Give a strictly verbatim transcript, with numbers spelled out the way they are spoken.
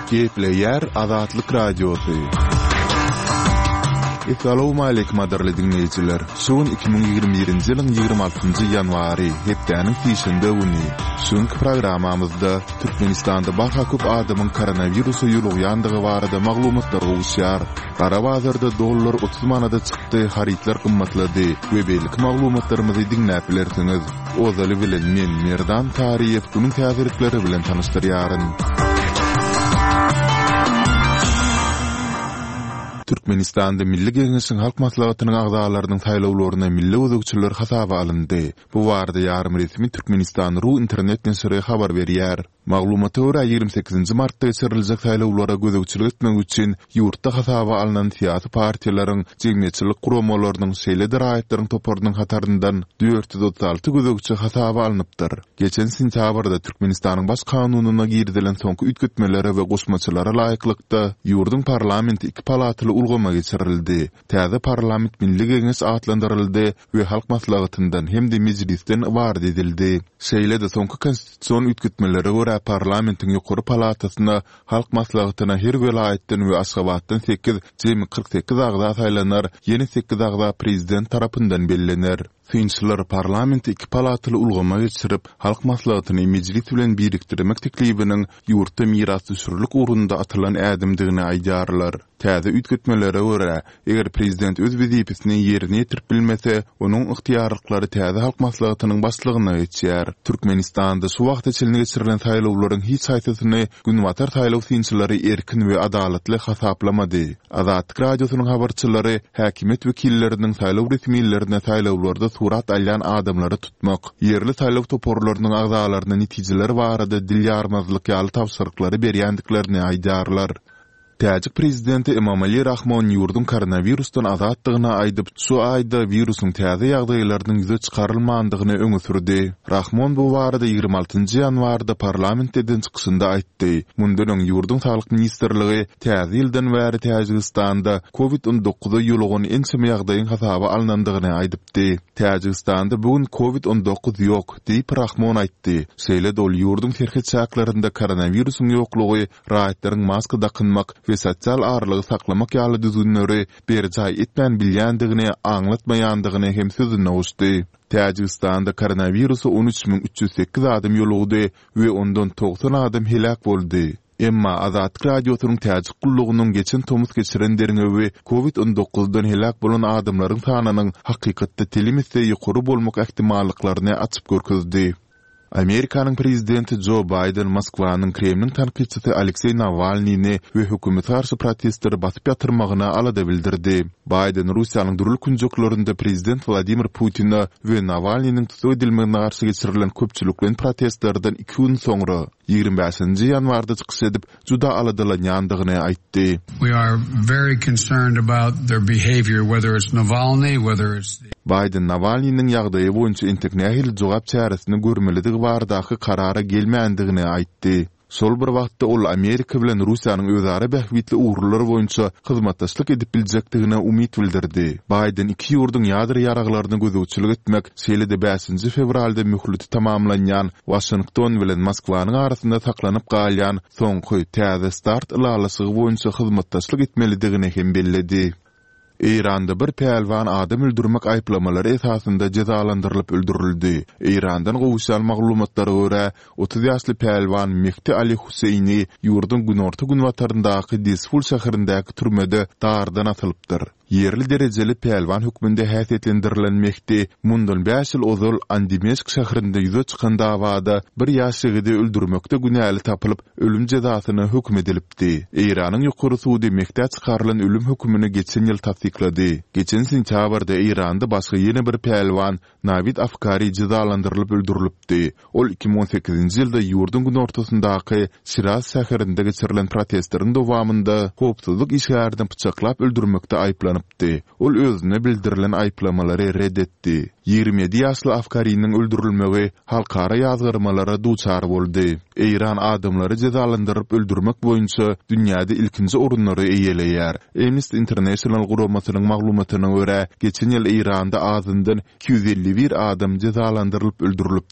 Gepleýär Azatlyk radiosu. Assalamu alaykum adarly dinleýijiler. Şuň iki ming ýigirme birinji ýylyň ýygrimi altynjy ýanwary hepdeniň fişinde uny. Şuň programamyzda Türkmenistanda barha köp adamyň koronawirusa ýulandygy barada maglumatlar gowşýar. Gara bazarda dollar otuz manada çykdy, haritler gymmatlady we beýlik maglumatlarymyzy dinläp bilersiňiz. Ozaly bilen men Merdan Tariýew bunyň täzirlikleri bilen tanışdyrýaryn. Türkmenistanda Milli Geňeşiň halk maslahatynyň agzalarynyň saýlawlaryna milli özegçiler hasaba alyndy. Bu barada ýarym resmi Türkmenistan ru internet näşri habar berýär. Maglumata görä ýygrimi sekizinji martda geçiriljek saýlawlara gözegçilik etmek üçin ýurtda hasaba alynan siýasy partiýalaryň jemgyýetçilik guramalarynyň şeýle diraýetlaryň toparlynyň hataryndan dört yüz otuz alty gözegçi hasaba alınıpdyr. Geçen sentýabrda Türkmenistanyň baş kanunyna girdilen soňky ütgütmelere we goşmaçylara laýyklykda ýurdun parlamenti iki palatly ulgama geçirildi. Täze parlament Milli Geňeş atlandyryldy we halk maslahatyndan hem-de mejlisden ibaret edildi. Şeýle de soňky konstitusiýon ütgütmelere görä parlamentiň ýokary palatasyna halk maslahatyna her welaýetden we Aşgabatdan sekiz, jemi kırk sekiz agza saýlanar, ýeni sekiz agza prezident tarapyndan bellenir. Finçler parlamenti iki palatly ulgama geçirip halk maslahatyny mejlis bilen birikdirmek teklibiniň ýurtda miras düşürlük urunda atylan ädimdigini aýdarlar. Täze ütgütmelere görä, eger prezident öz wezipesini ýerine ýetirip bilmese, onuň ygtyýarlyklary täze halk maslahatynyň başlygyna geçýär. Türkmenistanda şu wagt içinde geçirilen saýlawlaryň hiç haýsasyny günwatar saýlaw finçleri erkin we adalatly hasaplamady. Azatlyk radiosynyň habarçylary häkimet wekilleriniň saýlaw resmiýetlerine saýlawlarda surat alýan adamlary tutmak, yerli saýlaw toporlarynyň agzalaryna netijeleri barada dilýarmazlyk ýaly tapşyryklary berýändiklerini aýdarlar. Täjik prezidenti Emomali Rahmon ýurdun koronavirusdan azatdygyna aýdyp, şu aýda virusyň täze ýagdaýlarynyň ýüze çykarylmandygyny öňe sürdi. Rahmon bu barada ýygrimi altynjy ýanwarda parlamentden çykyşynda aýtdy. Mundan öň ýurdun saglyk ministrligi täze ýyldan bäri Täjikistanda covid on dokuzy ýolugyny ençeme ýagdaýyň hasaba alynandygyny aýdypdy. Täjikistanda bugun covid on dokuz ýok, diýip Rahmon aýtdy. Şeýle dol ýurdun terhetçaklarynda koronavirusyň ýoklugy, raýatlaryň maska dakynmak we sosial arlygy saklamak ýaly düzgünleri berjaý etmän bilýändigini aňlatmaýandygyny hem sözüne uçdy. Täjikistanda koronavirusy on üç bin üç ýüz sekiz adam ýolugydy we ondan doksan adam helak boldy. Emma Azatlyk radiosynyň täjik gullugynyň geçen tomuz geçirenlerine we covid on dokuzdan helak bolan adamlaryň sanynyň hakykatda telimizde ýokary bolmak ähtimallyklaryny açyp görkezdi. Amerikanyň prezidenti Joe Biden Moskwanyň Kremlin tanqidçisi Aleksey Navalnyni we hökümet garşy protestleri basyp ýatyrmagyna alada bildirdi. Biden Russiýanyň durul kunjuklarynda prezident Vladimir Putin'i we Navalnyň tutup edilmegine garşy geçirilen köpçüliklen protestlerden iki gün soňra ýygrimi beşinji ýanwarda çykyş edip juda aladalanýandygyny aýtdy. We are very concerned about their behavior, whether it's Navalny, whether it's the... Biden Navalnyň ýagdaýy boýunça intiknähil jogap çäresini görmelidigi bardaky karara gelmeýändigini aýtdy. Sol bir wagtda ol Amerika bilen Russiýanyň özara bähwitli uğurlary boýunça hyzmatdaşlyk edip biljekdigine umyt bildirdi. Biden iki ýurdun ýadyr ýaraglaryny gözegçilik etmek, şeýle-de beşinji fevralda möhleti tamamlanýan Washington bilen Moskwanyň arasynda saklanyp galýan soňky täze start ilalasy boýunça hyzmatdaşlyk etmelidigini hem belledi. İranda bir pelvan adam öldürmek aýplamalary esasında cezalandyrylyp öldürildi. İrandan gowşan maglumatlary görä otuz ýaşly pelvan Mehdi Ali Huseyni ýurdun günorta günwataryndaky Disful şäherindäki türmede dardan atylypdyr. Yerli derejeli pelvan hükmünde häsiýetlendirilen Mehdi mundan beş ýyl ozal Andimeşk şäherinde ýüze çykan dawada bir ýaşygydy öldürmekde günäli tapylyp ölüm jezasyna hükm edilipdi. İranyň ýokary sudy Mehdi çykarylan ölüm hükmüni geçen ýyl tasdiklady. Geçen sentýabrda İranda başga ýene bir pelvan Navid Afkari cezalandyrylyp öldürilipdi. Ol iki ming on sekizinji ýylda ýurdun günortasyndaky Şiraz şäherinde geçirilen protestleriň dowamında hopsuzlyk işgärden pyçaklap öldürmekde aýplanıp ol özüne bildirilen aýplamalary reddetdi. ýygrimi ýedi ýaşly Afkariň öldürilmegi halkara ýazgyrmalara duçar boldy. İran adamlary cezalandyryp öldürmek boýunça dünýäde ilkinji orunlary eýeleýär. Amnesty International guramasynyň maglumatyna görä, geçen ýyl İranda azyndan iki yüz elli bir adam cezalandyrylyp öldürilip